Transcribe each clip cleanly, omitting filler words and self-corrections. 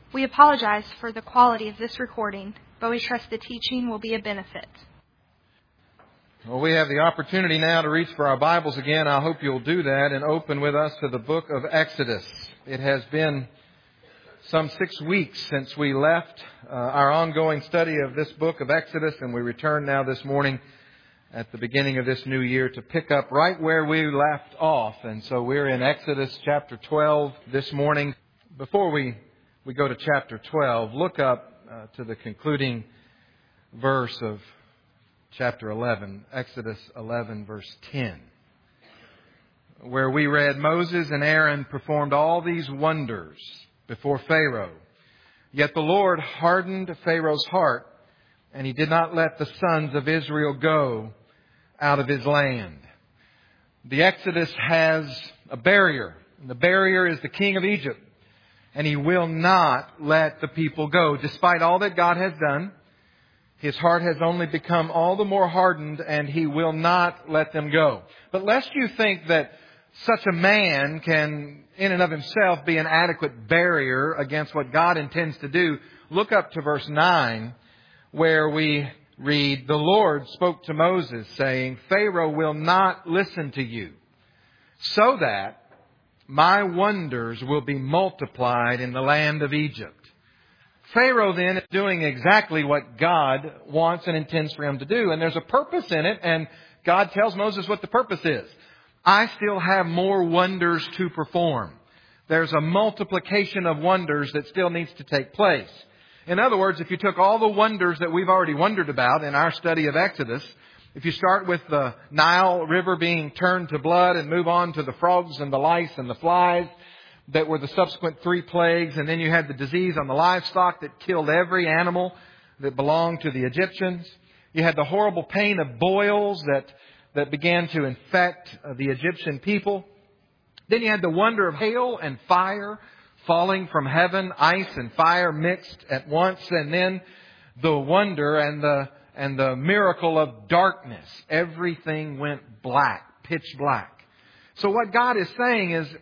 We apologize for the quality of this recording, but we trust the teaching will be a benefit. Well, we have the opportunity now to reach for our Bibles again. I hope you'll do that and open with us to the book of Exodus. It has been some 6 weeks since we left our ongoing study of this book of Exodus, and we return now this morning at the beginning of this new year to pick up right where we left off. And so we're in Exodus chapter 12 this morning. Before we go to chapter 12, look up to the concluding verse of chapter 11, Exodus 11, verse 10, where we read, Moses and Aaron performed all these wonders before Pharaoh. Yet the Lord hardened Pharaoh's heart, and he did not let the sons of Israel go out of his land. The Exodus has a barrier, and the barrier is the king of Egypt. And he will not let the people go. Despite all that God has done, his heart has only become all the more hardened, and he will not let them go. But lest you think that such a man can, in and of himself, be an adequate barrier against what God intends to do, look up to verse 9, where we read, The Lord spoke to Moses, saying, Pharaoh will not listen to you, so that my wonders will be multiplied in the land of Egypt. Pharaoh then is doing exactly what God wants and intends for him to do. And there's a purpose in it. And God tells Moses what the purpose is. I still have more wonders to perform. There's a multiplication of wonders that still needs to take place. In other words, if you took all the wonders that we've already wondered about in our study of Exodus, if you start with the Nile River being turned to blood and move on to the frogs and the lice and the flies that were the subsequent 3 plagues, and then you had the disease on the livestock that killed every animal that belonged to the Egyptians. You had the horrible pain of boils that began to infect the Egyptian people. Then you had the wonder of hail and fire falling from heaven, ice and fire mixed at once, and then the wonder and the miracle of darkness. Everything went black, pitch black. So what God is saying is,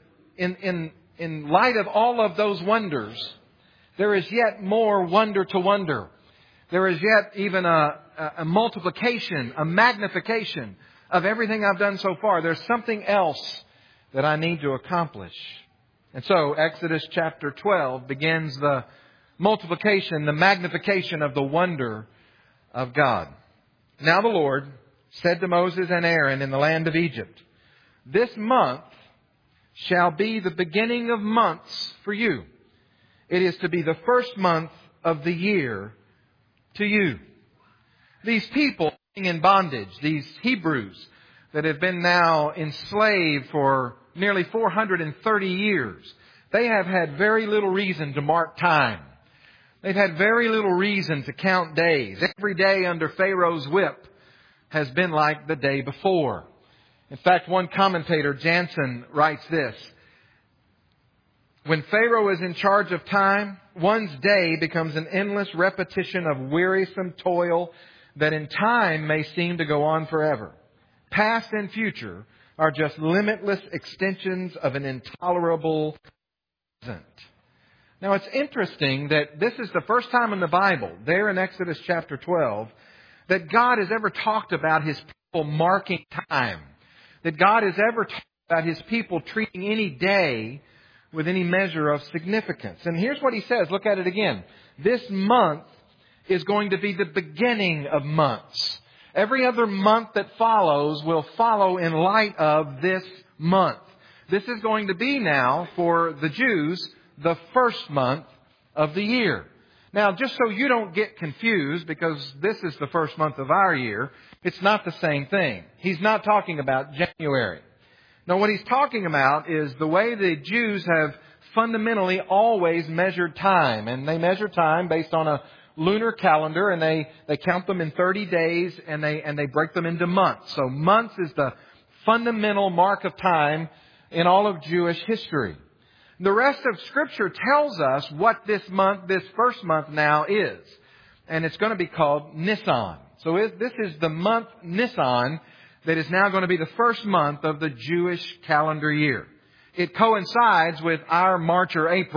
in light of all of those wonders, there is yet more wonder to wonder. There is yet even a multiplication, a magnification of everything I've done so far. There's something else that I need to accomplish. And so Exodus chapter 12 begins the multiplication, the magnification of the wonder of God. Now the Lord said to Moses and Aaron in the land of Egypt, This month shall be the beginning of months for you. It is to be the first month of the year to you. These people in bondage, these Hebrews that have been now enslaved for nearly 430 years, they have had very little reason to mark time. They've had very little reason to count days. Every day under Pharaoh's whip has been like the day before. In fact, one commentator, Jansen, writes this. When Pharaoh is in charge of time, one's day becomes an endless repetition of wearisome toil that in time may seem to go on forever. Past and future are just limitless extensions of an intolerable present. Now, it's interesting that this is the first time in the Bible, there in Exodus chapter 12, that God has ever talked about His people marking time. That God has ever talked about His people treating any day with any measure of significance. And here's what He says. Look at it again. This month is going to be the beginning of months. Every other month that follows will follow in light of this month. This is going to be now, for the Jews, the first month of the year. Now, just so you don't get confused, because this is the first month of our year, it's not the same thing. He's not talking about January. No, what he's talking about is the way the Jews have fundamentally always measured time. And they measure time based on a lunar calendar, and they count them in 30 days, and they break them into months. So months is the fundamental mark of time in all of Jewish history. The rest of Scripture tells us what this first month now is. And it's going to be called Nisan. So this is the month Nisan that is now going to be the first month of the Jewish calendar year. It coincides with our March or April.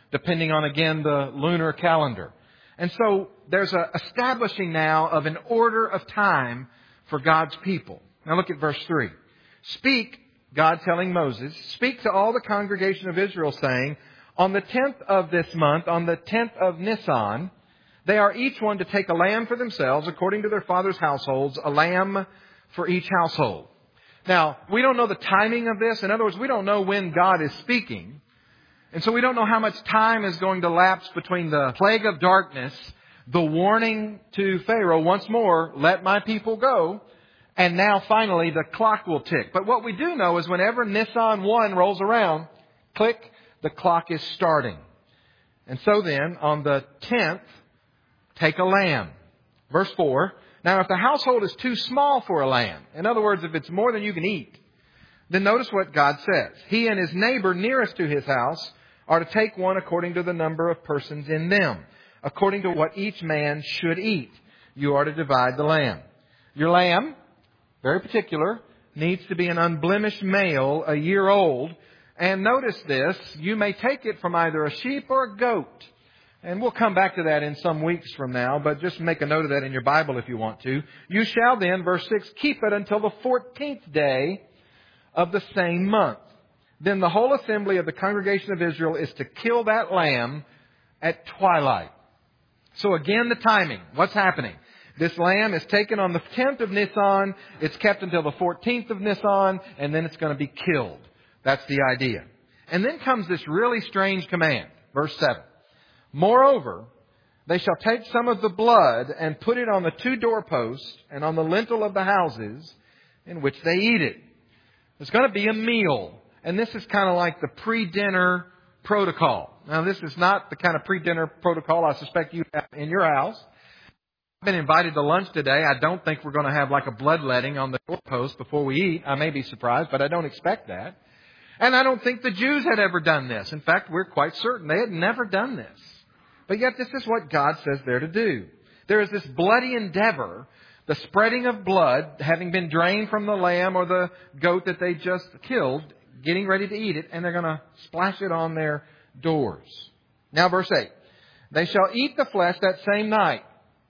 depending on, again, the lunar calendar. And so there's a establishing now of an order of time for God's people. Now look at verse 3. Speak, God telling Moses, speak to all the congregation of Israel, saying, on the 10th of this month, on the 10th of Nisan, they are each one to take a lamb for themselves, according to their father's households, a lamb for each household. Now, we don't know the timing of this. In other words, we don't know when God is speaking. And so we don't know how much time is going to lapse between the plague of darkness, the warning to Pharaoh, once more, let my people go, and now finally the clock will tick. But what we do know is whenever Nisan 1 rolls around, click, the clock is starting. And so then, on the 10th, take a lamb. Verse 4, now if the household is too small for a lamb, in other words, if it's more than you can eat, then notice what God says. He and his neighbor nearest to his house are to take one according to the number of persons in them, according to what each man should eat. You are to divide the lamb. Your lamb, very particular, needs to be an unblemished male, a year old. And notice this, you may take it from either a sheep or a goat. And we'll come back to that in some weeks from now, but just make a note of that in your Bible if you want to. You shall then, verse 6, keep it until the 14th day of the same month. Then the whole assembly of the congregation of Israel is to kill that lamb at twilight. So again, the timing. What's happening? This lamb is taken on the 10th of Nisan. It's kept until the 14th of Nisan, and then it's going to be killed. That's the idea. And then comes this really strange command. Verse 7. Moreover, they shall take some of the blood and put it on the 2 doorposts and on the lintel of the houses in which they eat it. There's going to be a meal. And this is kind of like the pre-dinner protocol. Now, this is not the kind of pre-dinner protocol I suspect you have in your house. I've been invited to lunch today. I don't think we're going to have like a bloodletting on the doorpost before we eat. I may be surprised, but I don't expect that. And I don't think the Jews had ever done this. In fact, we're quite certain they had never done this. But yet this is what God says they're to do. There is this bloody endeavor, the spreading of blood, having been drained from the lamb or the goat that they just killed, getting ready to eat it, and they're going to splash it on their doors. Now verse 8. They shall eat the flesh that same night,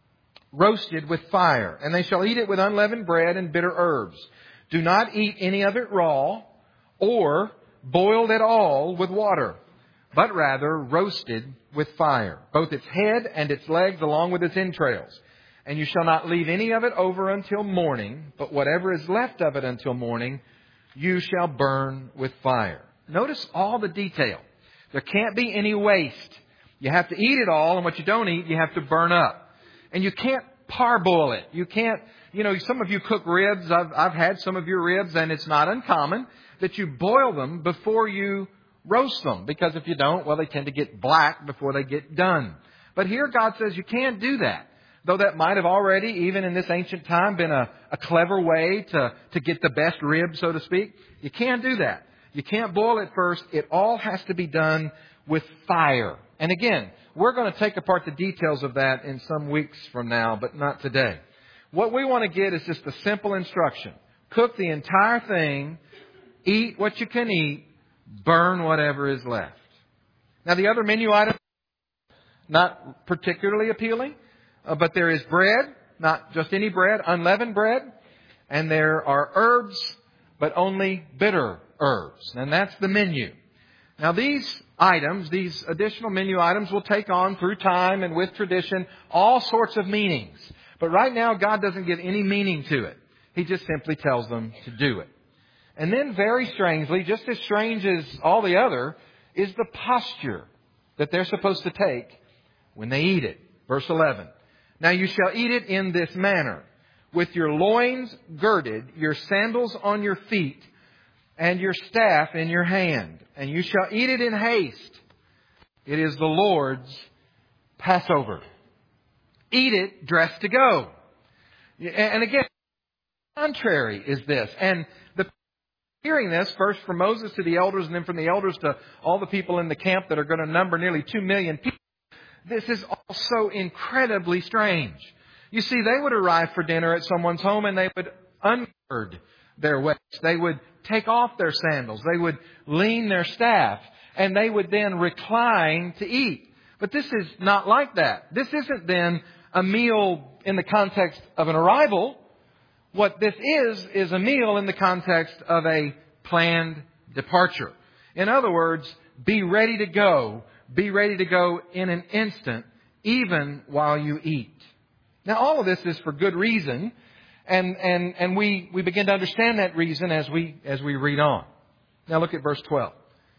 roasted with fire, and they shall eat it with unleavened bread and bitter herbs. Do not eat any of it raw or boiled at all with water, but rather roasted with fire, both its head and its legs along with its entrails. And you shall not leave any of it over until morning, but whatever is left of it until morning, you shall burn with fire. Notice all the detail. There can't be any waste. You have to eat it all, and what you don't eat, you have to burn up. And you can't parboil it. You can't, some of you cook ribs. I've had some of your ribs, and it's not uncommon that you boil them before you roast them. Because if you don't, well, they tend to get black before they get done. But here God says you can't do that. Though that might have already, even in this ancient time, been a clever way to get the best rib, so to speak. You can't do that. You can't boil it first. It all has to be done with fire. And again, we're going to take apart the details of that in some weeks from now, but not today. What we want to get is just a simple instruction. Cook the entire thing. Eat what you can eat. Burn whatever is left. Now, the other menu item, not particularly appealing. But there is bread, not just any bread, unleavened bread. And there are herbs, but only bitter herbs. And that's the menu. Now these items, these additional menu items will take on through time and with tradition all sorts of meanings. But right now God doesn't give any meaning to it. He just simply tells them to do it. And then very strangely, just as strange as all the other, is the posture that they're supposed to take when they eat it. Verse 11. Now you shall eat it in this manner, with your loins girded, your sandals on your feet, and your staff in your hand. And you shall eat it in haste. It is the Lord's Passover. Eat it dressed to go. And again, contrary is this. And hearing this, first from Moses to the elders, and then from the elders to all the people in the camp that are going to number nearly 2 million people, this is also incredibly strange. You see, they would arrive for dinner at someone's home and they would ungird their waist. They would take off their sandals. They would lean their staff. and they would then recline to eat. But this is not like that. This isn't then a meal in the context of an arrival. What this is a meal in the context of a planned departure. In other words, be ready to go. Be ready to go in an instant, even while you eat. Now, all of this is for good reason, and we begin to understand that reason as we read on. Now, look at verse 12.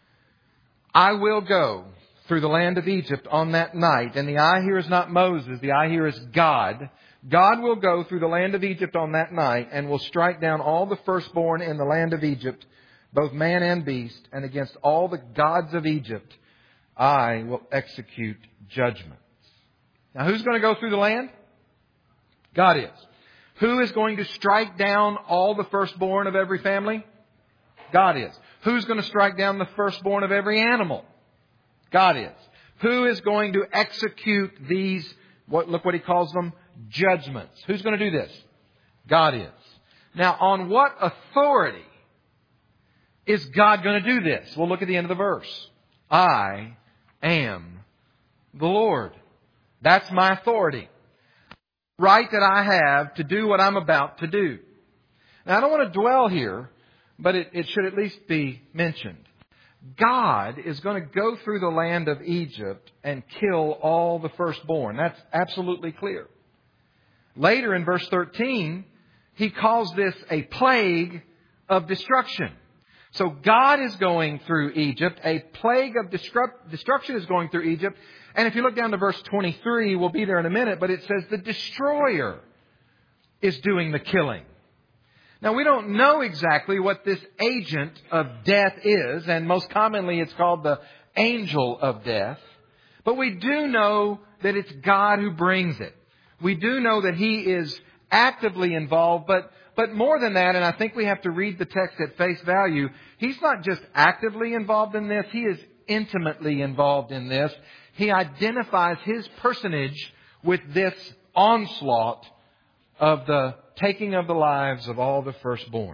I will go through the land of Egypt on that night. And the I here is not Moses. The I here is God. God will go through the land of Egypt on that night and will strike down all the firstborn in the land of Egypt, both man and beast, and against all the gods of Egypt I will execute judgments. Now, who's going to go through the land? God is. Who is going to strike down all the firstborn of every family? God is. Who's going to strike down the firstborn of every animal? God is. Who is going to execute these, look what he calls them, judgments? Who's going to do this? God is. Now, on what authority is God going to do this? Well, look at the end of the verse. I am the Lord. That's my authority. Right that I have to do what I'm about to do. Now, I don't want to dwell here, but it should at least be mentioned. God is going to go through the land of Egypt and kill all the firstborn. That's absolutely clear. Later in verse 13, he calls this a plague of destruction. So God is going through Egypt. A plague of destruction is going through Egypt. And if you look down to verse 23, we'll be there in a minute, but it says the destroyer is doing the killing. Now, we don't know exactly what this agent of death is, and most commonly it's called the angel of death. But we do know that it's God who brings it. We do know that He is actively involved, but more than that, and I think we have to read the text at face value, He's not just actively involved in this, He is intimately involved in this. He identifies His personage with this onslaught of the taking of the lives of all the firstborn.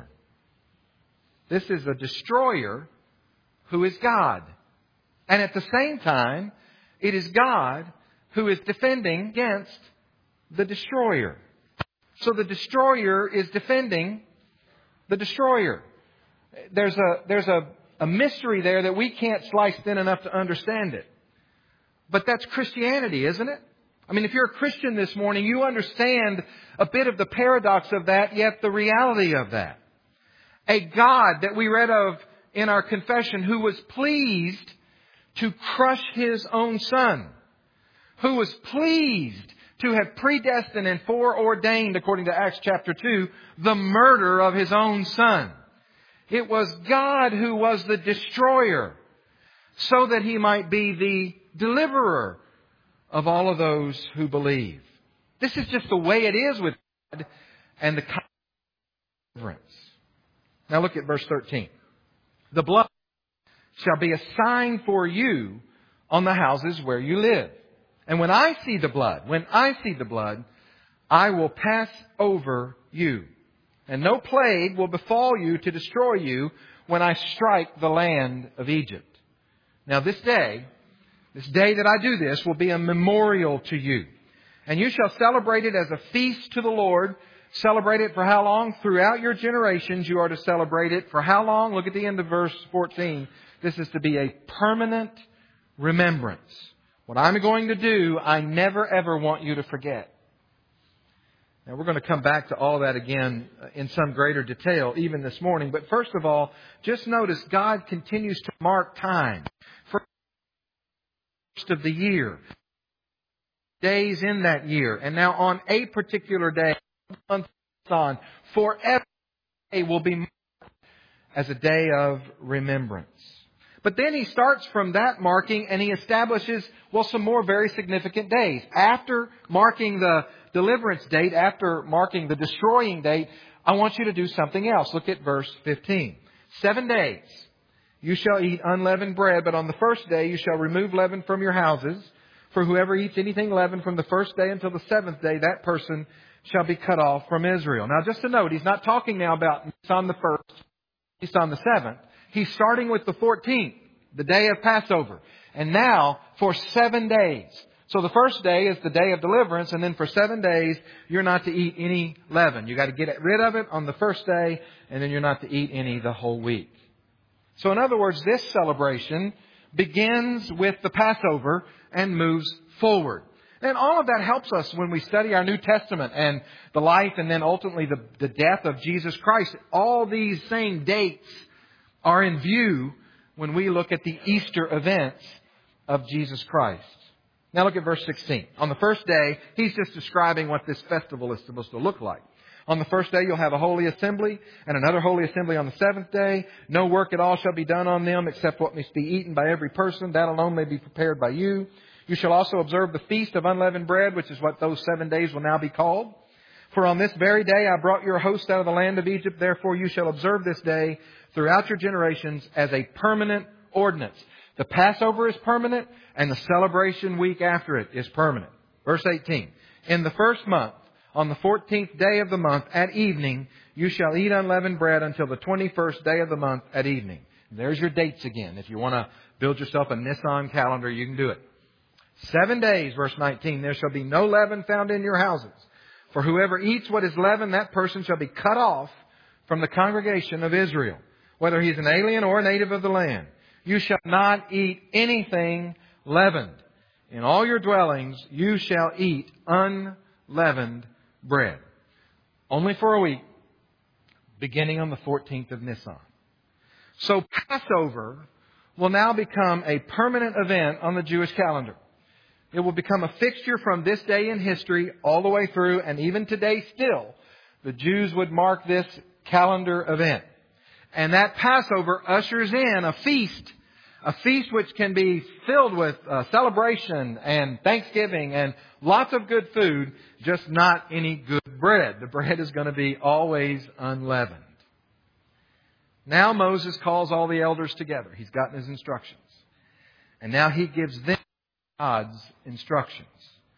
This is a destroyer who is God. And at the same time, it is God who is defending against the destroyer. So the destroyer is defending the destroyer. There's a mystery there that we can't slice thin enough to understand it. But that's Christianity, isn't it? I mean, if you're a Christian this morning, you understand a bit of the paradox of that, yet the reality of that. A God that we read of in our confession who was pleased to crush His own Son. Who was pleased to have predestined and foreordained, according to Acts chapter 2, the murder of His own Son. It was God who was the destroyer so that He might be the deliverer of all of those who believe. This is just the way it is with God and the deliverance. Now look at verse 13. The blood shall be a sign for you on the houses where you live. And when I see the blood, I will pass over you. And no plague will befall you to destroy you when I strike the land of Egypt. Now this day that I do this will be a memorial to you. And you shall celebrate it as a feast to the Lord. Celebrate it for how long? Throughout your generations you are to celebrate it. For how long? Look at the end of verse 14. This is to be a permanent remembrance. What I'm going to do, I never ever want you to forget. Now we're going to come back to all that again in some greater detail even this morning. But first of all, just notice God continues to mark time. First of the year. Days in that year. And now on a particular day, month on, forever will be marked as a day of remembrance. But then he starts from that marking and he establishes, some more very significant days. After marking the deliverance date, after marking the destroying date, I want you to do something else. Look at verse 15. 7 days you shall eat unleavened bread, but on the first day you shall remove leaven from your houses. For whoever eats anything leavened from the first day until the 7th day, that person shall be cut off from Israel. Now just a note, he's not talking now about Nisan the 1st, Nisan the 7th. He's starting with the 14th the day of Passover. And now for 7 days. So the first day is the day of deliverance, and then for 7 days, you're not to eat any leaven. You got to get rid of it on the first day, and then you're not to eat any the whole week. So in other words, this celebration begins with the Passover and moves forward. And all of that helps us when we study our New Testament and the life and then ultimately the death of Jesus Christ. All these same dates are in view when we look at the Easter events of Jesus Christ. Now look at verse 16. On the first day, he's just describing what this festival is supposed to look like. On the first day, you'll have a holy assembly and another holy assembly on the seventh day. No work at all shall be done on them except what must be eaten by every person. That alone may be prepared by you. You shall also observe the feast of unleavened bread, which is what those 7 days will now be called. For on this very day I brought your host out of the land of Egypt. Therefore you shall observe this day throughout your generations as a permanent ordinance. The Passover is permanent, and the celebration week after it is permanent. Verse 18. In the first month, on the 14th day of the month at evening, you shall eat unleavened bread until the 21st day of the month at evening. And there's your dates again. If you want to build yourself a Nisan calendar, you can do it. 7 days, verse 19, there shall be no leaven found in your houses. For whoever eats what is leavened, that person shall be cut off from the congregation of Israel, whether he is an alien or a native of the land. You shall not eat anything leavened. In all your dwellings you shall eat unleavened bread. Only for a week, beginning on the 14th of Nisan. So Passover will now become a permanent event on the Jewish calendar. It will become a fixture from this day in history all the way through, and even today still, the Jews would mark this calendar event. And that Passover ushers in a feast which can be filled with celebration and thanksgiving and lots of good food, just not any good bread. The bread is going to be always unleavened. Now Moses calls all the elders together. He's gotten his instructions. And now he gives them God's instructions.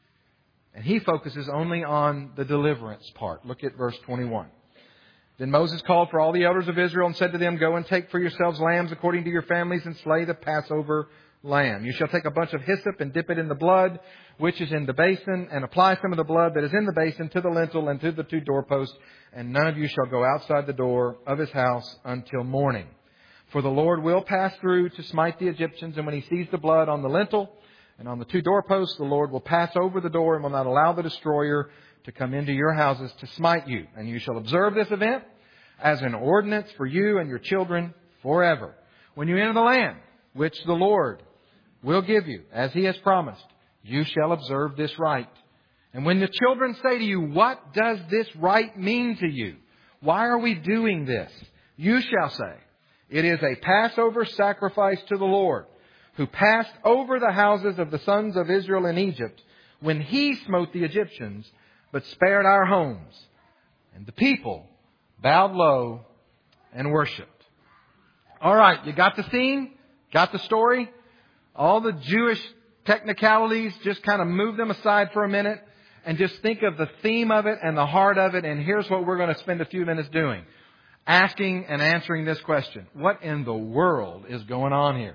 And he focuses only on the deliverance part. Look at verse 21. Then Moses called for all the elders of Israel and said to them, Go and take for yourselves lambs according to your families and slay the Passover lamb. You shall take a bunch of hyssop and dip it in the blood which is in the basin, and apply some of the blood that is in the basin to the lintel and to the 2 doorposts, and none of you shall go outside the door of his house until morning. For the Lord will pass through to smite the Egyptians, and when he sees the blood on the lintel and on the 2 doorposts, the Lord will pass over the door and will not allow the destroyer to come into your houses to smite you. And you shall observe this event as an ordinance for you and your children forever. When you enter the land which the Lord will give you, as he has promised, you shall observe this rite. And when the children say to you, What does this rite mean to you? Why are we doing this? You shall say, It is a Passover sacrifice to the Lord, who passed over the houses of the sons of Israel in Egypt when he smote the Egyptians, but spared our homes. And the people bowed low and worshipped. All right, you got the scene? Got the story? All the Jewish technicalities, just kind of move them aside for a minute and just think of the theme of it and the heart of it. And here's what we're going to spend a few minutes doing. Asking and answering this question. What in the world is going on here?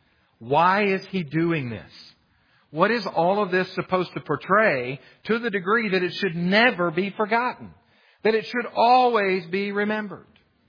Why is he doing this? What is all of this supposed to portray to the degree that it should never be forgotten? That it should always be remembered?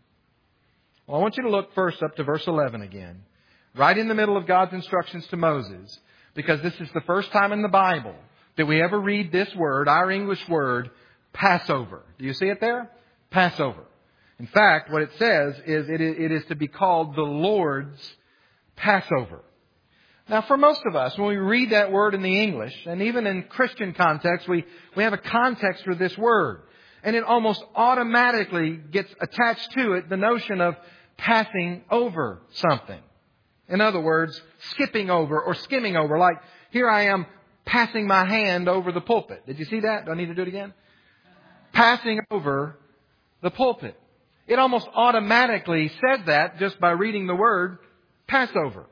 Well, I want you to look first up to verse 11 again. Right in the middle of God's instructions to Moses. Because this is the first time in the Bible that we ever read this word, our English word, Passover. Do you see it there? Passover. In fact, what it says is it is to be called the Lord's Passover. Now, for most of us, when we read that word in the English, and even in Christian context, we have a context for this word. And it almost automatically gets attached to it the notion of passing over something. In other words, skipping over or skimming over. Like, here I am passing my hand over the pulpit. Did you see that? Do I need to do it again? Passing over the pulpit. It almost automatically says that just by reading the word Passover.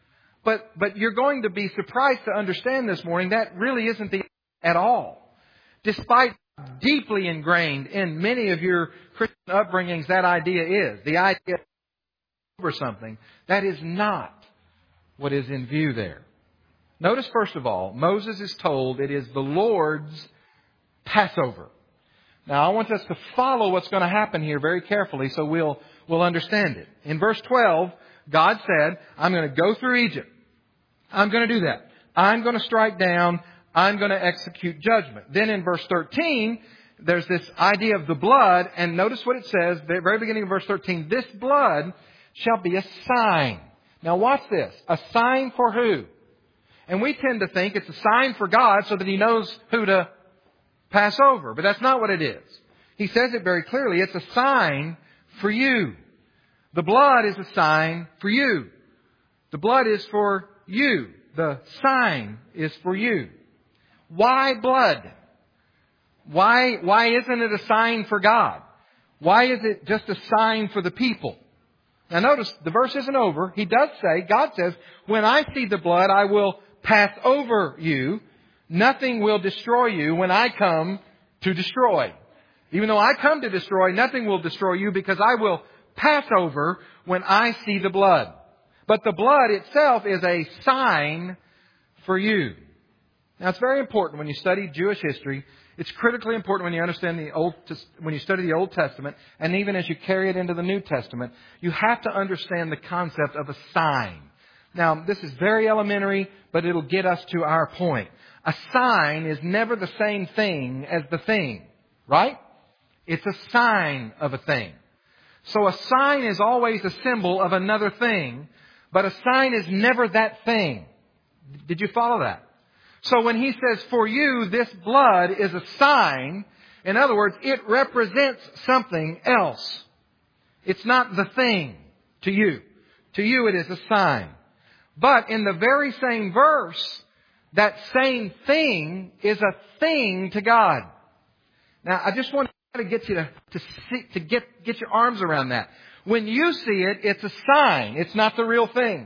But you're going to be surprised to understand this morning that really isn't the at all. Despite deeply ingrained in many of your Christian upbringings, that idea is. The idea over something. That is not what is in view there. Notice, first of all, Moses is told it is the Lord's Passover. Now, I want us to follow what's going to happen here very carefully so we'll understand it. In verse 12, God said, I'm going to go through Egypt. I'm going to do that. I'm going to strike down. I'm going to execute judgment. Then in verse 13, there's this idea of the blood. And notice what it says, the very beginning of verse 13. This blood shall be a sign. Now watch this. A sign for who? And we tend to think it's a sign for God so that He knows who to pass over. But that's not what it is. He says it very clearly. It's a sign for you. The blood is a sign for you. The blood is for you. The sign is for you. Why blood? Why isn't it a sign for God? Why is it just a sign for the people? Now notice, the verse isn't over. He does say, God says, when I see the blood, I will pass over you. Nothing will destroy you when I come to destroy. Even though I come to destroy, nothing will destroy you because I will pass over when I see the blood. But the blood itself is a sign for you. Now it's very important when you study Jewish history. It's critically important when you understand when you study the Old Testament, and even as you carry it into the New Testament, you have to understand the concept of a sign. Now, this is very elementary, but it'll get us to our point. A sign is never the same thing as the thing, right? It's a sign of a thing. So a sign is always a symbol of another thing, but a sign is never that thing. Did you follow that? So when he says, for you, this blood is a sign, in other words, it represents something else. It's not the thing to you. To you, it is a sign. But in the very same verse, that same thing is a thing to God. Now, I just want to get you to get your arms around that. When you see it, it's a sign. It's not the real thing.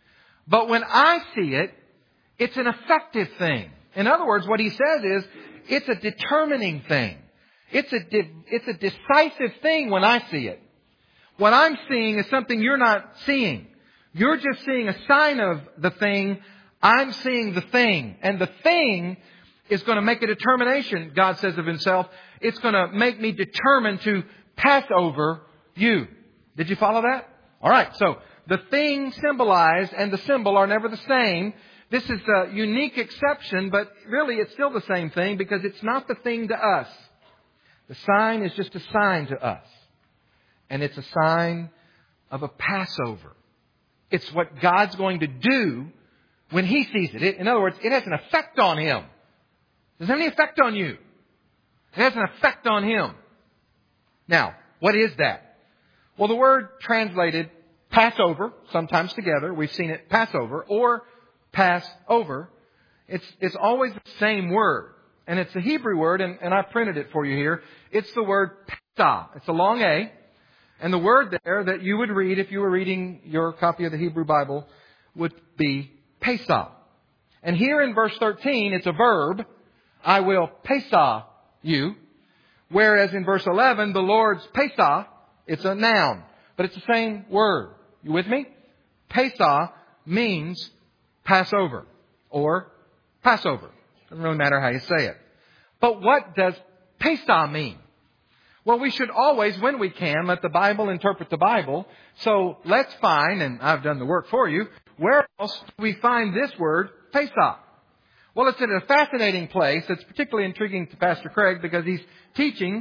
But when I see it, it's an effective thing. In other words, what he says is, it's a determining thing. It's a decisive thing when I see it. What I'm seeing is something you're not seeing. You're just seeing a sign of the thing. I'm seeing the thing. And the thing is going to make a determination, God says of Himself. It's going to make me determined to pass over you. Did you follow that? All right. So the thing symbolized and the symbol are never the same. This is a unique exception, but really it's still the same thing because it's not the thing to us. The sign is just a sign to us. And it's a sign of a Passover. It's what God's going to do when He sees it. In other words, it has an effect on Him. Does it have any effect on you? It has an effect on Him. Now, what is that? Well, the word translated Passover, sometimes together, we've seen it Passover, or pass over. It's always the same word. And it's a Hebrew word, and I printed it for you here. It's the word Pesah. It's a long A. And the word there that you would read if you were reading your copy of the Hebrew Bible would be Pesah. And here in verse 13, it's a verb. I will Pesah you. Whereas in verse 11, the Lord's Pesah, it's a noun. But it's the same word. You with me? Pesah means Passover or Passover. Doesn't really matter how you say it. But what does Pesah mean? Well, we should always, when we can, let the Bible interpret the Bible. So let's find, and I've done the work for you, where else do we find this word, Pesah? Well, it's in a fascinating place. It's particularly intriguing to Pastor Craig because he's teaching,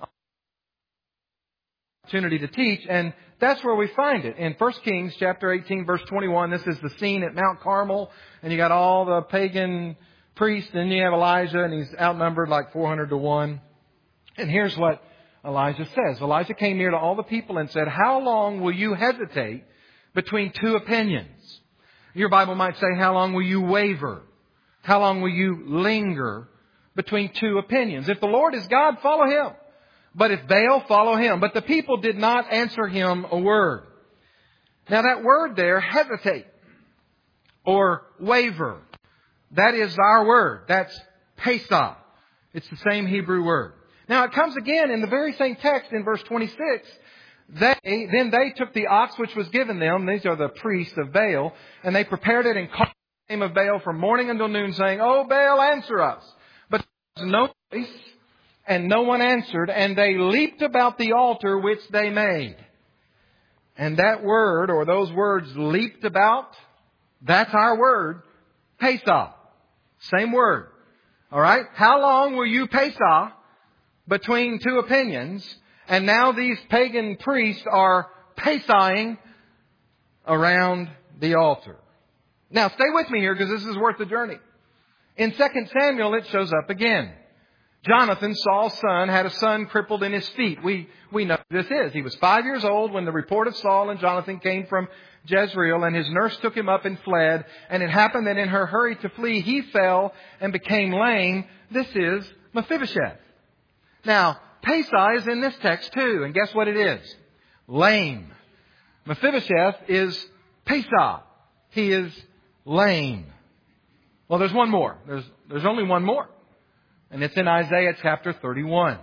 opportunity to teach, and that's where we find it. In 1 Kings chapter 18, verse 21, this is the scene at Mount Carmel, and you got all the pagan priests, and you have Elijah, and he's outnumbered like 400 to 1. And here's what Elijah says. Elijah came near to all the people and said, how long will you hesitate between two opinions? Your Bible might say, how long will you waver? How long will you linger between two opinions? If the Lord is God, follow Him. But if Baal, follow him. But the people did not answer him a word. Now that word there, hesitate or waver, that is our word. That's Pesah. It's the same Hebrew word. Now it comes again in the very same text in verse 26. Then they took the ox which was given them, these are the priests of Baal, and they prepared it and called the name of Baal from morning until noon, saying, O Baal, answer us. But there was no voice, and no one answered, and they leaped about the altar which they made. And that word, or those words, leaped about, that's our word, Pesah. Same word. Alright? How long will you Pesah between two opinions? And now these pagan priests are Pesahing around the altar. Now stay with me here because this is worth the journey. In 2 Samuel it shows up again. Jonathan, Saul's son, had a son crippled in his feet. We know who this is. He was 5 years old when the report of Saul and Jonathan came from Jezreel, and his nurse took him up and fled. And it happened that in her hurry to flee, he fell and became lame. This is Mephibosheth. Now, Pesah is in this text too, and guess what it is? Lame. Mephibosheth is Pesah. He is lame. Well, there's one more. There's only one more. And it's in Isaiah chapter 31.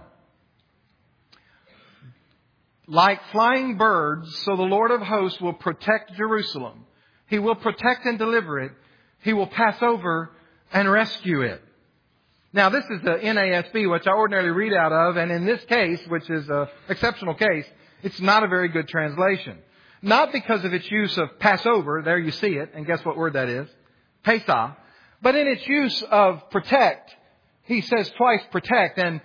Like flying birds, so the Lord of hosts will protect Jerusalem. He will protect and deliver it. He will pass over and rescue it. Now, this is the NASB, which I ordinarily read out of. And in this case, which is an exceptional case, it's not a very good translation. Not because of its use of Passover. There you see it. And guess what word that is? Pesah. But in its use of protect. He says twice protect, and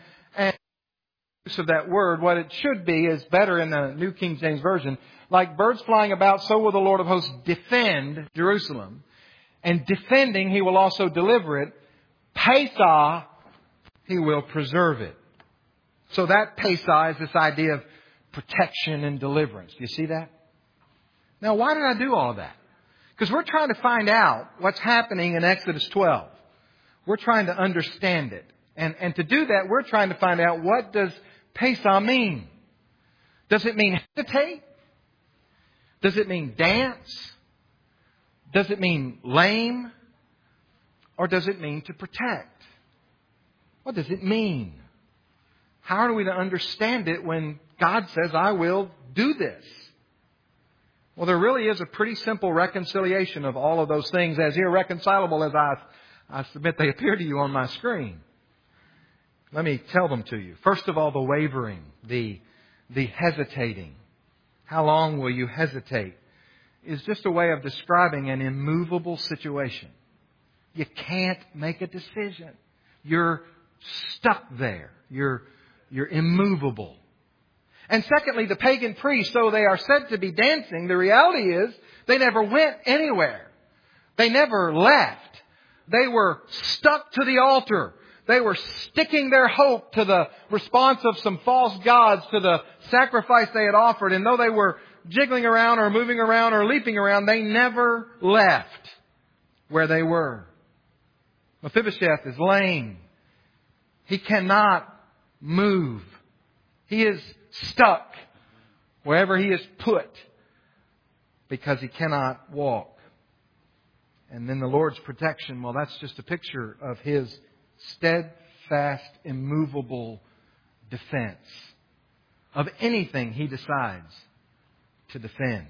use of that word, what it should be is better in the New King James Version. Like birds flying about, so will the Lord of hosts defend Jerusalem. And defending, He will also deliver it. Pesah, He will preserve it. So that Pesah is this idea of protection and deliverance. Do you see that? Now, why did I do all of that? Because we're trying to find out what's happening in Exodus 12. We're trying to understand it. And to do that, we're trying to find out, what does Pesah mean? Does it mean hesitate? Does it mean dance? Does it mean lame? Or does it mean to protect? What does it mean? How are we to understand it when God says, I will do this? Well, there really is a pretty simple reconciliation of all of those things, as irreconcilable as I submit they appear to you on my screen. Let me tell them to you. First of all, the wavering, the hesitating. How long will you hesitate? Is just a way of describing an immovable situation. You can't make a decision. You're stuck there. You're immovable. And secondly, the pagan priests, though they are said to be dancing, the reality is they never went anywhere. They never left. They were stuck to the altar. They were sticking their hope to the response of some false gods, to the sacrifice they had offered. And though they were jiggling around or moving around or leaping around, they never left where they were. Mephibosheth is lame. He cannot move. He is stuck wherever he is put because he cannot walk. And then the Lord's protection, well, that's just a picture of His steadfast, immovable defense of anything He decides to defend.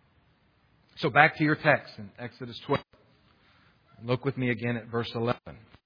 So back to your text in Exodus 12. Look with me again at verse 11.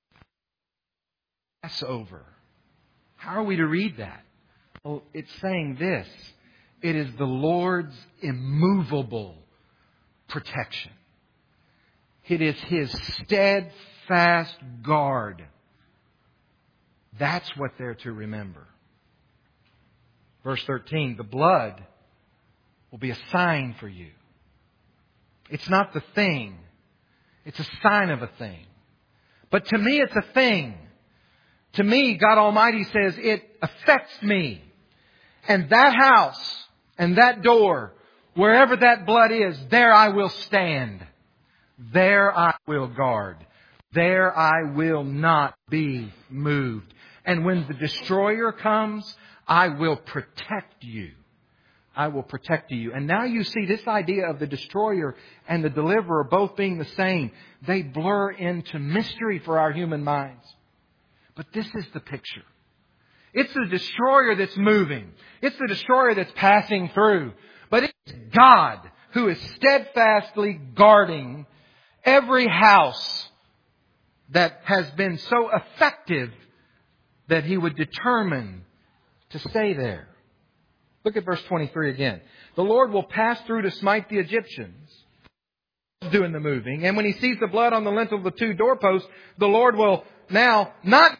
Passover. How are we to read that? Well, it's saying this. It is the Lord's immovable protection. It is His steadfast guard. That's what they're to remember. Verse 13, the blood will be a sign for you. It's not the thing. It's a sign of a thing. But to me, it's a thing. To me, God Almighty says, it affects me. And that house and that door, wherever that blood is, there I will stand. There I will guard. There I will not be moved. And when the destroyer comes, I will protect you. I will protect you. And now you see this idea of the destroyer and the deliverer both being the same. They blur into mystery for our human minds. But this is the picture. It's the destroyer that's moving. It's the destroyer that's passing through. But it's God who is steadfastly guarding every house that has been so effective that He would determine to stay there. Look at verse 23 again. The Lord will pass through to smite the Egyptians, doing the moving. And when He sees the blood on the lintel of the two doorposts, the Lord will now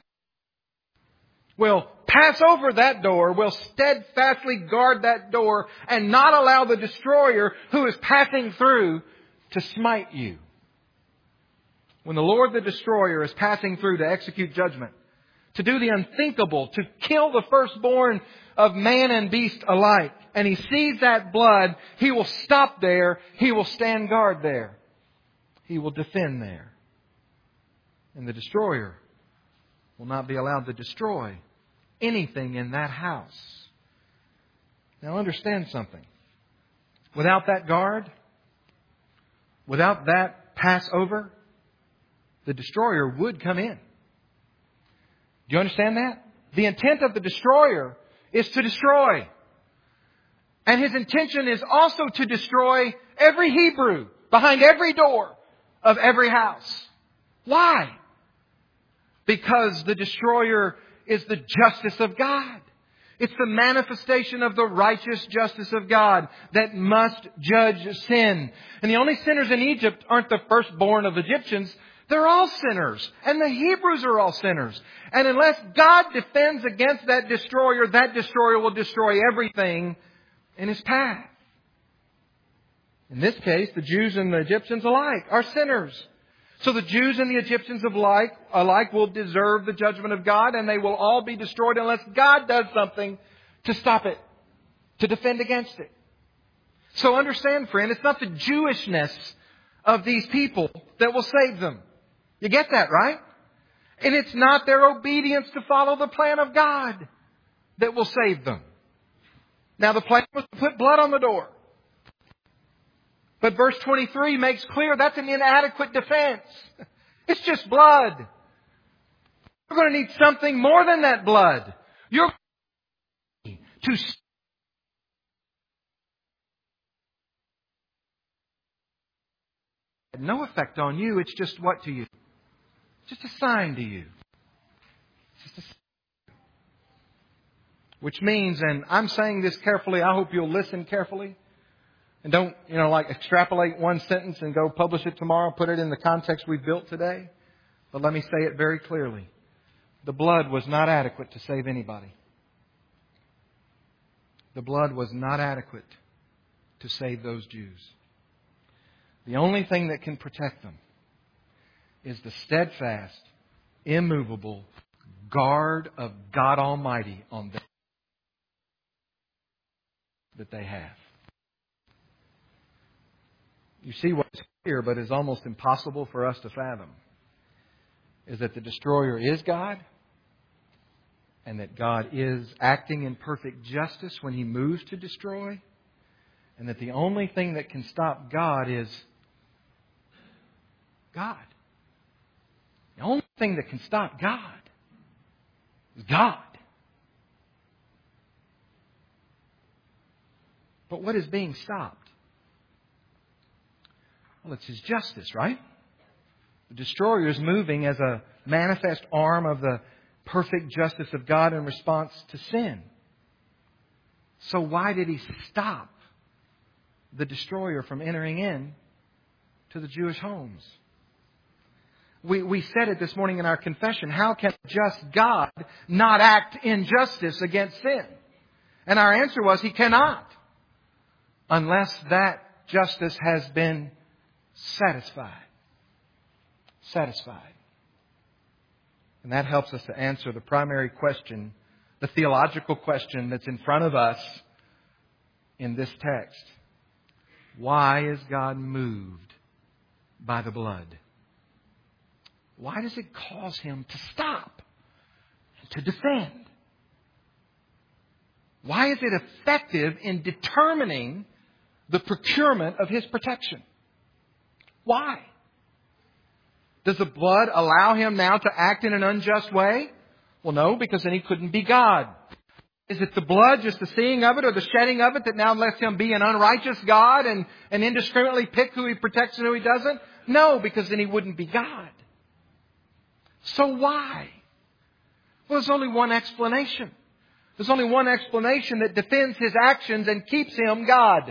will pass over that door, will steadfastly guard that door, and not allow the destroyer who is passing through to smite you. When the Lord the destroyer is passing through to execute judgment, to do the unthinkable, to kill the firstborn of man and beast alike, and He sees that blood, He will stop there. He will stand guard there. He will defend there. And the destroyer will not be allowed to destroy anything in that house. Now understand something. Without that guard, without that Passover, the destroyer would come in. Do you understand that? The intent of the destroyer is to destroy. And his intention is also to destroy every Hebrew behind every door of every house. Why? Because the destroyer is the justice of God. It's the manifestation of the righteous justice of God that must judge sin. And the only sinners in Egypt aren't the firstborn of Egyptians. They're all sinners. And the Hebrews are all sinners. And unless God defends against that destroyer will destroy everything in His path. In this case, the Jews and the Egyptians alike are sinners. So the Jews and the Egyptians alike will deserve the judgment of God, and they will all be destroyed unless God does something to stop it, to defend against it. So understand, friend, it's not the Jewishness of these people that will save them. You get that, right? And it's not their obedience to follow the plan of God that will save them. Now the plan was to put blood on the door. But verse 23 makes clear that's an inadequate defense. It's just blood. You're going to need something more than that blood. You're going to no effect on you. It's just what to you? Just a sign to you. Which means, and I'm saying this carefully, I hope you'll listen carefully. And don't, extrapolate one sentence and go publish it tomorrow, put it in the context we've built today. But let me say it very clearly. The blood was not adequate to save anybody. The blood was not adequate to save those Jews. The only thing that can protect them is the steadfast, immovable guard of God Almighty on them that they have. You see what's here, but is almost impossible for us to fathom, is that the destroyer is God, and that God is acting in perfect justice when He moves to destroy, and that the only thing that can stop God is God. The only thing that can stop God is God. But what is being stopped? Well, it's His justice, right? The destroyer is moving as a manifest arm of the perfect justice of God in response to sin. So why did He stop the destroyer from entering in to the Jewish homes? We said it this morning in our confession. How can just God not act in justice against sin? And our answer was He cannot, unless that justice has been satisfied. And that helps us to answer the primary question, the theological question that's in front of us in this text. Why is God moved by the blood? Why does it cause Him to stop, to defend? Why is it effective in determining the procurement of His protection? Why? Does the blood allow Him now to act in an unjust way? Well, no, because then He couldn't be God. Is it the blood, just the seeing of it, or the shedding of it that now lets Him be an unrighteous God and indiscriminately pick who He protects and who He doesn't? No, because then He wouldn't be God. So why? Well, there's only one explanation. There's only one explanation that defends His actions and keeps Him God.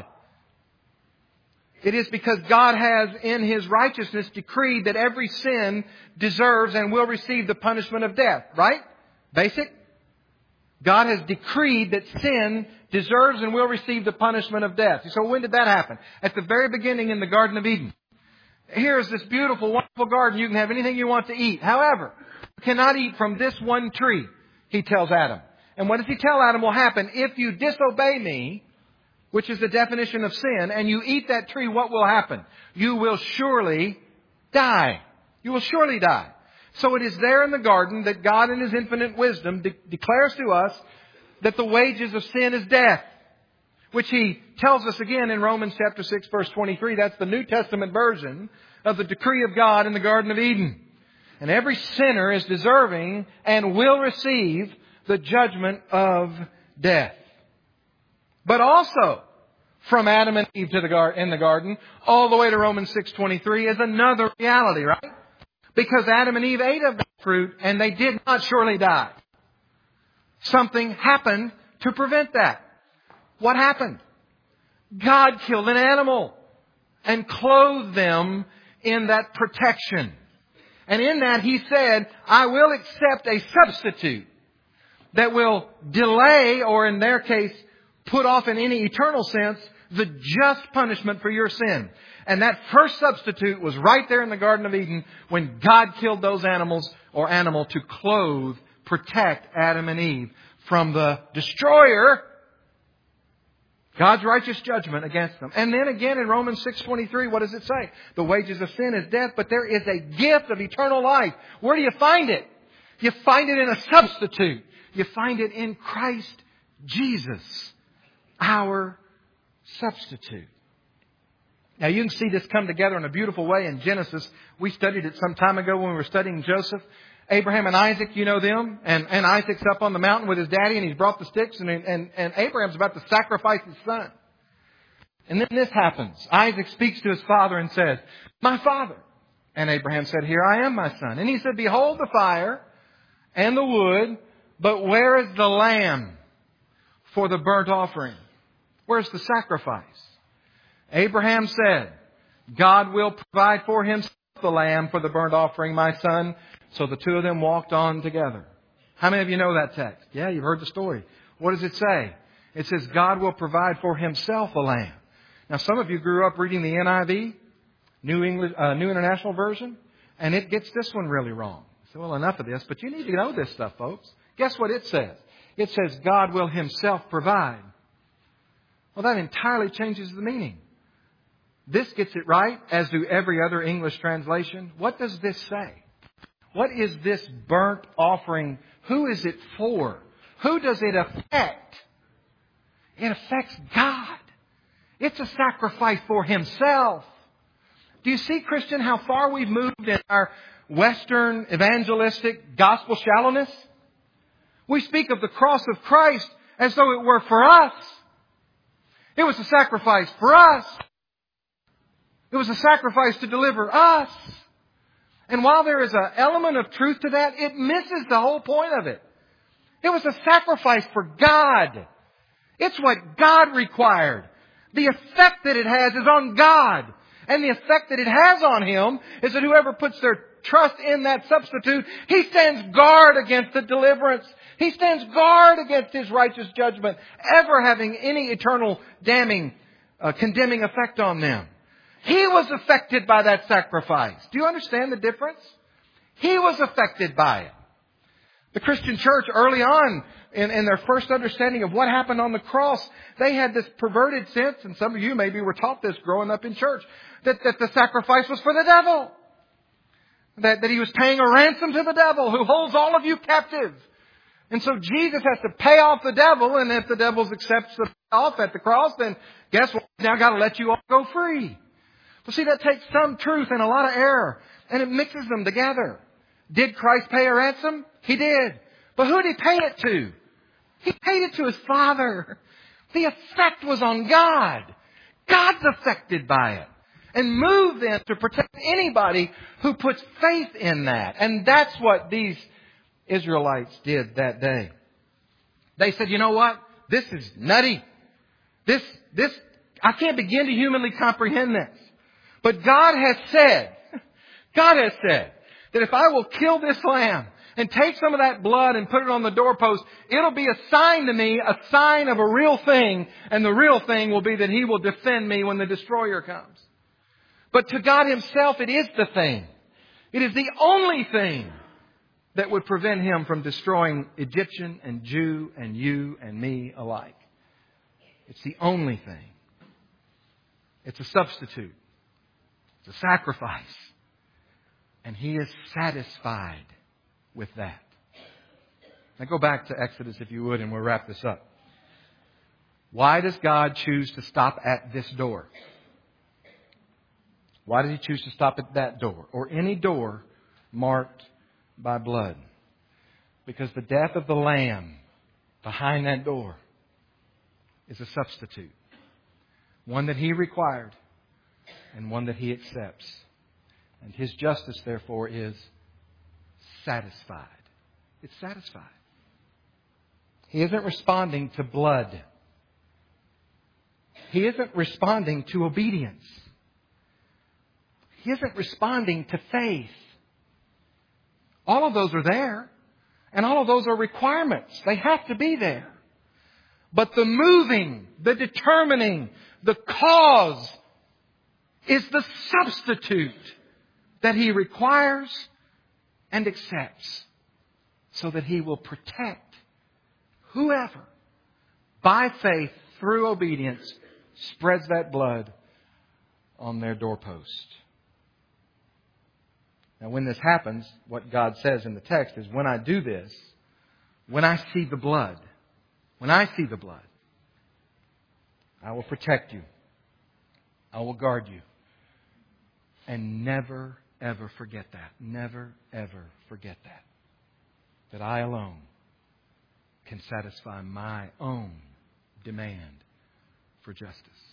It is because God has in His righteousness decreed that every sin deserves and will receive the punishment of death. Right? Basic? God has decreed that sin deserves and will receive the punishment of death. So when did that happen? At the very beginning in the Garden of Eden. Here's this beautiful, wonderful garden. You can have anything you want to eat. However, you cannot eat from this one tree, He tells Adam. And what does He tell Adam will happen? If you disobey Me, which is the definition of sin, and you eat that tree, what will happen? You will surely die. You will surely die. So it is there in the garden that God in His infinite wisdom declares to us that the wages of sin is death. Which He tells us again in Romans chapter 6 verse 23. That's the New Testament version of the decree of God in the Garden of Eden. And every sinner is deserving and will receive the judgment of death. But also, from Adam and Eve in the garden, all the way to Romans 6:23 is another reality, right? Because Adam and Eve ate of that fruit and they did not surely die. Something happened to prevent that. What happened? God killed an animal and clothed them in that protection. And in that He said, I will accept a substitute that will delay, or in their case, put off in any eternal sense, the just punishment for your sin. And that first substitute was right there in the Garden of Eden when God killed those animals or animal to clothe, protect Adam and Eve from the destroyer, God's righteous judgment against them. And then again in Romans 6:23, what does it say? The wages of sin is death, but there is a gift of eternal life. Where do you find it? You find it in a substitute. You find it in Christ Jesus, our substitute. Now you can see this come together in a beautiful way in Genesis. We studied it some time ago when we were studying Joseph. Abraham and Isaac, you know them. And Isaac's up on the mountain with his daddy and he's brought the sticks and Abraham's about to sacrifice his son. And then this happens. Isaac speaks to his father and says, my father. And Abraham said, here I am, my son. And he said, behold the fire and the wood, but where is the lamb for the burnt offering? Where's the sacrifice? Abraham said, God will provide for Himself the lamb for the burnt offering, my son. So the two of them walked on together. How many of you know that text? Yeah, you've heard the story. What does it say? It says God will provide for Himself a lamb. Now some of you grew up reading the NIV, New International Version, and it gets this one really wrong. So, well, enough of this, but you need to know this stuff, folks. Guess what it says? It says God will Himself provide. Well, that entirely changes the meaning. This gets it right, as do every other English translation. What does this say? What is this burnt offering? Who is it for? Who does it affect? It affects God. It's a sacrifice for Himself. Do you see, Christian, how far we've moved in our Western evangelistic gospel shallowness? We speak of the cross of Christ as though it were for us. It was a sacrifice for us. It was a sacrifice to deliver us. And while there is an element of truth to that, it misses the whole point of it. It was a sacrifice for God. It's what God required. The effect that it has is on God. And the effect that it has on Him is that whoever puts their trust in that substitute, he stands guard against the deliverance. He stands guard against His righteous judgment ever having any eternal damning, condemning effect on them. He was affected by that sacrifice. Do you understand the difference? He was affected by it. The Christian church early on, in their first understanding of what happened on the cross, they had this perverted sense, and some of you maybe were taught this growing up in church, that the sacrifice was for the devil. That He was paying a ransom to the devil who holds all of you captive. And so Jesus has to pay off the devil, and if the devil accepts the off at the cross, then guess what? He's now got to let you all go free. Well, see, that takes some truth and a lot of error, and it mixes them together. Did Christ pay a ransom? He did. But who did he pay it to? He paid it to his Father. The effect was on God. God's affected by it. And moved then to protect anybody who puts faith in that. And that's what these Israelites did that day. They said, you know what? This is nutty. This, I can't begin to humanly comprehend this. But God has said that if I will kill this lamb and take some of that blood and put it on the doorpost, it'll be a sign to me, a sign of a real thing. And the real thing will be that He will defend me when the destroyer comes. But to God Himself, it is the thing. It is the only thing that would prevent Him from destroying Egyptian and Jew and you and me alike. It's the only thing. It's a substitute. It's a sacrifice. And He is satisfied with that. Now go back to Exodus if you would, and we'll wrap this up. Why does God choose to stop at this door? Why did He choose to stop at that door? Or any door marked by blood? Because the death of the Lamb behind that door is a substitute. One that He required and one that He accepts. And His justice, therefore, is satisfied. It's satisfied. He isn't responding to blood. He isn't responding to obedience. He isn't responding to faith. All of those are there. And all of those are requirements. They have to be there. But the moving, the determining, the cause is the substitute that He requires and accepts so that He will protect whoever, by faith, through obedience, spreads that blood on their doorpost. Now, when this happens, what God says in the text is, when I do this, when I see the blood, I will protect you. I will guard you. And never, ever forget that. Never, ever forget that. That I alone can satisfy my own demand for justice.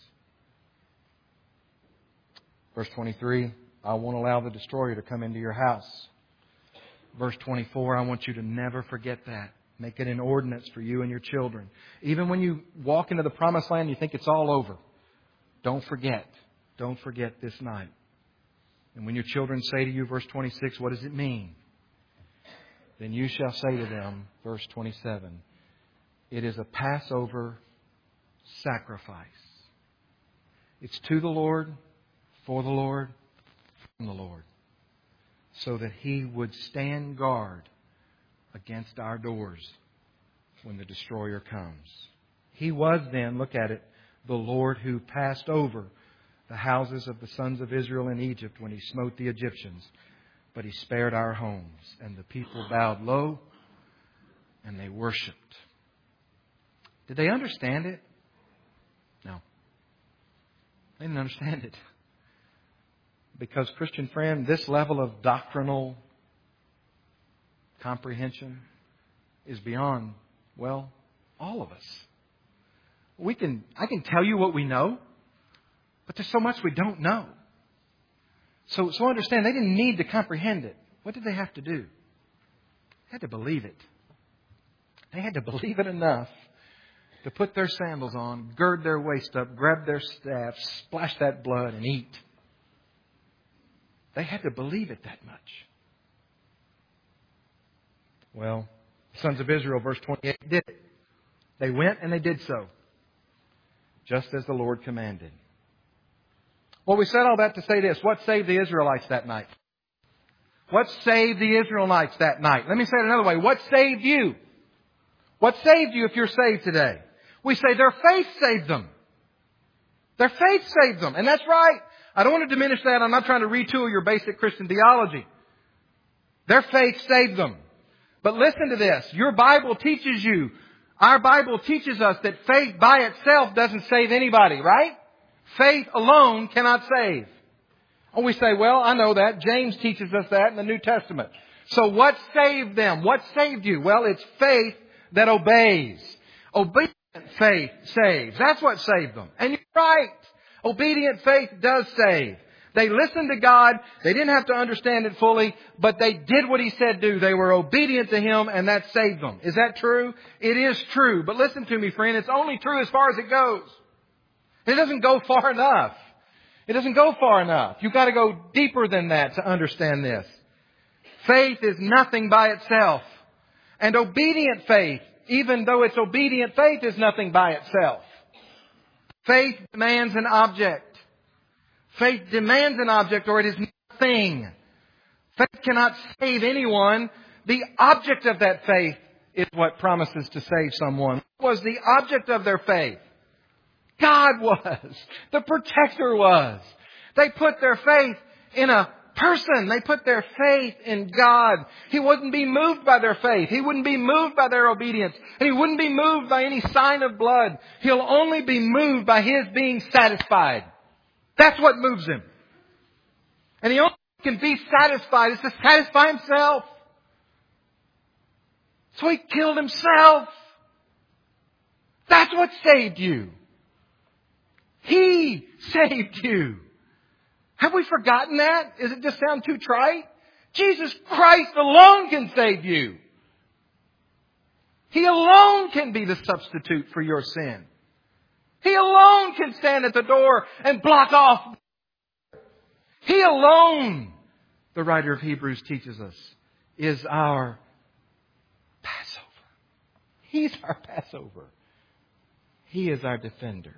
Verse 23, I won't allow the destroyer to come into your house. Verse 24, I want you to never forget that. Make it an ordinance for you and your children. Even when you walk into the promised land, you think it's all over. Don't forget. Don't forget this night. And when your children say to you, verse 26, what does it mean? Then you shall say to them, verse 27, it is a Passover sacrifice. It's to the Lord, for the Lord, from the Lord. So that He would stand guard against our doors when the destroyer comes. He was then, look at it, the Lord who passed over the houses of the sons of Israel in Egypt when He smote the Egyptians. But He spared our homes. And the people bowed low and they worshipped. Did they understand it? No. They didn't understand it. Because, Christian friend, this level of doctrinal comprehension is beyond, well, all of us. I can tell you what we know, but there's so much we don't know. So understand, they didn't need to comprehend it. What did they have to do? They had to believe it. They had to believe it enough to put their sandals on, gird their waist up, grab their staff, splash that blood, and eat. They had to believe it that much. Well, the sons of Israel, verse 28, did it. They went and they did so, just as the Lord commanded. Well, we said all that to say this. What saved the Israelites that night? What saved the Israelites that night? Let me say it another way. What saved you? What saved you if you're saved today? We say their faith saved them. Their faith saved them. And that's right. I don't want to diminish that. I'm not trying to retool your basic Christian theology. Their faith saved them. But listen to this. Your Bible teaches you, our Bible teaches us that faith by itself doesn't save anybody, right? Faith alone cannot save. And we say, well, I know that. James teaches us that in the New Testament. So what saved them? What saved you? Well, it's faith that obeys. Obedient faith saves. That's what saved them. And you're right. Obedient faith does save. They listened to God. They didn't have to understand it fully, but they did what He said do. They were obedient to Him, and that saved them. Is that true? It is true. But listen to me, friend. It's only true as far as it goes. It doesn't go far enough. It doesn't go far enough. You've got to go deeper than that to understand this. Faith is nothing by itself. And obedient faith, even though it's obedient faith, is nothing by itself. Faith demands an object. Faith demands an object, or it is nothing. Faith cannot save anyone. The object of that faith is what promises to save someone. What was the object of their faith? God was. The protector was. They put their faith in a person. They put their faith in God. He wouldn't be moved by their faith. He wouldn't be moved by their obedience. And He wouldn't be moved by any sign of blood. He'll only be moved by His being satisfied. That's what moves Him. And He only can be satisfied is to satisfy Himself. So He killed Himself. That's what saved you. He saved you. Have we forgotten that? Does it just sound too trite? Jesus Christ alone can save you. He alone can be the substitute for your sin. He alone can stand at the door and block off. He alone, the writer of Hebrews teaches us, is our Passover. He's our Passover. He is our defender.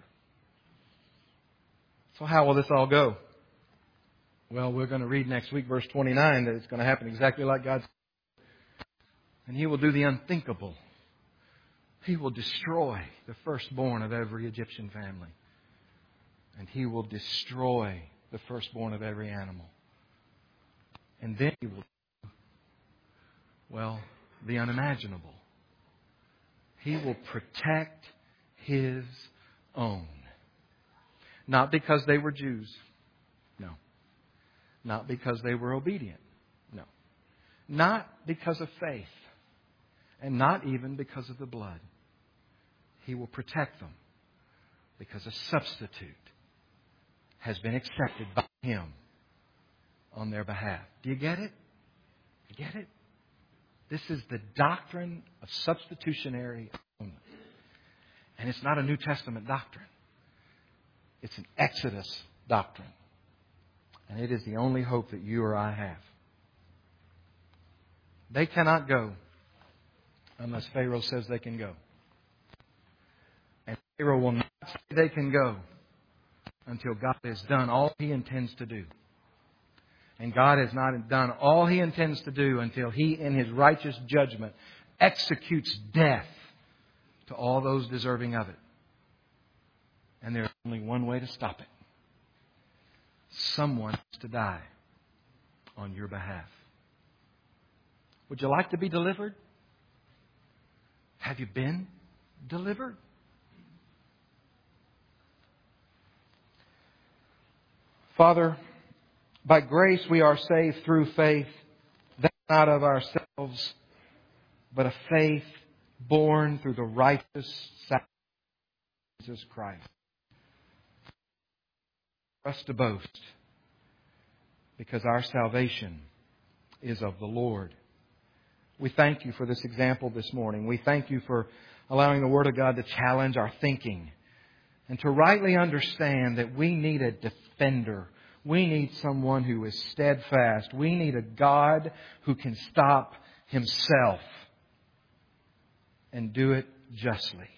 So how will this all go? Well, we're going to read next week, verse 29, that it's going to happen exactly like God said. And He will do the unthinkable. He will destroy the firstborn of every Egyptian family. And He will destroy the firstborn of every animal. And then He will do, well, the unimaginable. He will protect His own. Not because they were Jews. No. Not because they were obedient. No. Not because of faith. And not even because of the blood. He will protect them because a substitute has been accepted by Him on their behalf. Do you get it? You get it? This is the doctrine of substitutionary atonement. And it's not a New Testament doctrine. It's an Exodus doctrine. And it is the only hope that you or I have. They cannot go unless Pharaoh says they can go. And Pharaoh will not say they can go until God has done all He intends to do. And God has not done all He intends to do until He, in His righteous judgment, executes death to all those deserving of it. And there's only one way to stop it. Someone has to die on your behalf. Would you like to be delivered? Have you been delivered? Father, by grace we are saved through faith, that not of ourselves, but a faith born through the righteous sacrifice of Jesus Christ. For us to boast, because our salvation is of the Lord. We thank You for this example this morning. We thank You for allowing the Word of God to challenge our thinking and to rightly understand that we need a defender. We need someone who is steadfast. We need a God who can stop Himself and do it justly.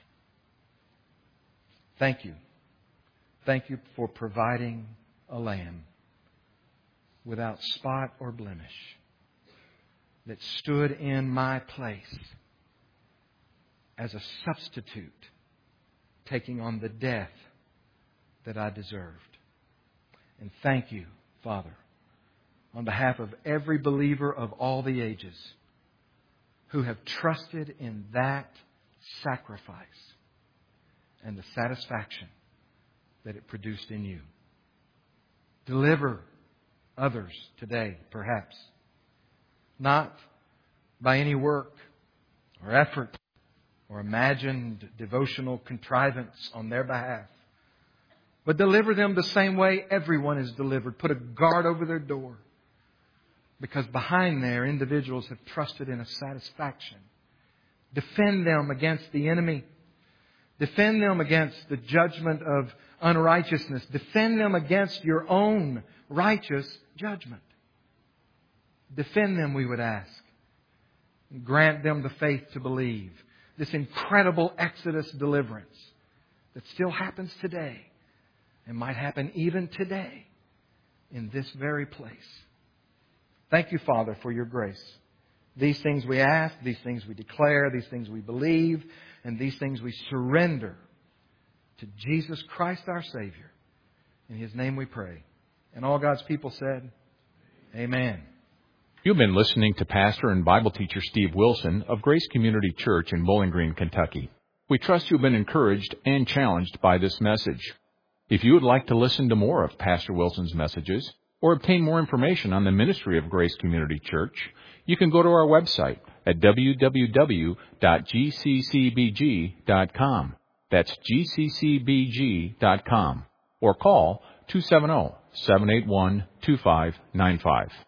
Thank You. Thank You for providing a lamb without spot or blemish that stood in my place as a substitute, taking on the death that I deserved. And thank You, Father, on behalf of every believer of all the ages who have trusted in that sacrifice and the satisfaction that it produced in You. Deliver others today, perhaps, not by any work or effort or imagined devotional contrivance on their behalf, but deliver them the same way everyone is delivered. Put a guard over their door, because behind there, individuals have trusted in a satisfaction. Defend them against the enemy. Defend them against the judgment of unrighteousness. Defend them against your own righteous judgment. Defend them, we would ask. Grant them the faith to believe. This incredible Exodus deliverance that still happens today and might happen even today in this very place. Thank you, Father, for your grace. These things we ask, these things we declare, these things we believe, and these things we surrender to Jesus Christ our Savior. In His name we pray. And all God's people said, Amen. You've been listening to Pastor and Bible teacher Steve Wilson of Grace Community Church in Bowling Green, Kentucky. We trust you've been encouraged and challenged by this message. If you would like to listen to more of Pastor Wilson's messages or obtain more information on the ministry of Grace Community Church, you can go to our website at www.gccbg.com. That's gccbg.com. Or call 270-781-2595.